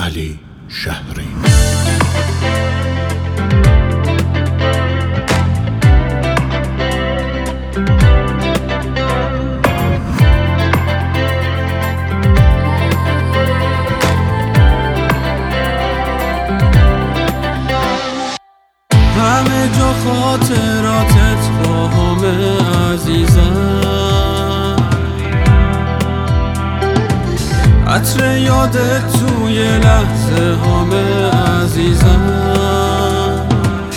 علی شهری. همه جا خاطراتت با همه عزیزم، عطر یادت توی لحظه همه عزیزم.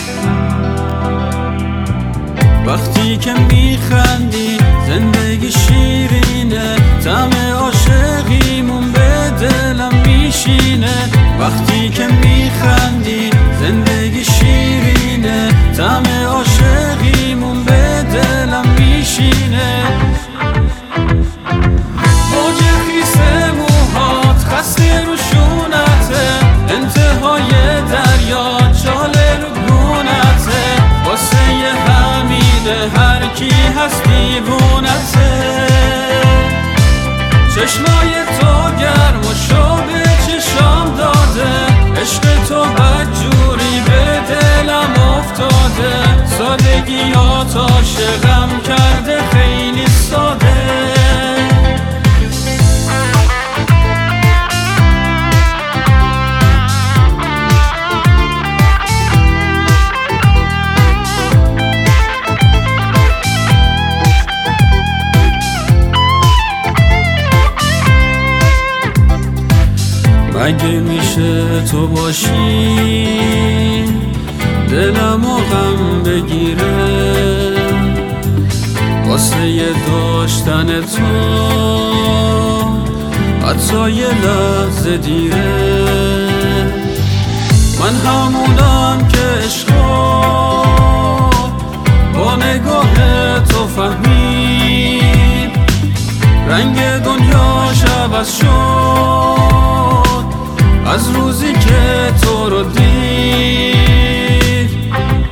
وقتی که میخندی زندگی شیرینه، طعم عاشقیمون به دلم میشینه. وقتی که میخندی زندگی شیرینه، طعم عاشقیمون به دلم میشینه. موج خیس موهات خسته رو شونته، انتهای دریا چاله رو گونته. واسه همینه هر کی هست دیوونته. چشمای تو گرم و شو به چشام داده، عشق تو بدجوری به دلم افتاده. سادگیات عاشقم کرده خیلی ساده. مگه میشه تو باشی دلم و غم بگیره، واسه داشتن تو حتی یه لحظه دیره. من همونم که عشقو با نگاه تو فهمید، رنگ دنیاش عوض شد از روزی که تو رو دید.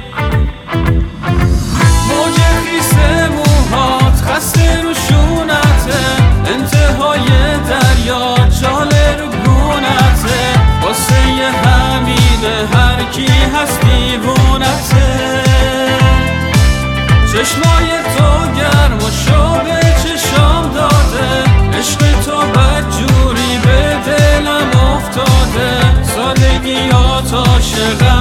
موج خیس موهات خسته رو شونته، انتهای دریا چاله رو گونته. واسه همینه هر کی هست دیوونته. چشمای تو گرم و شو به چشام داده، عشق تو بدجوری به دلم افتاده. سادگیات عاشقم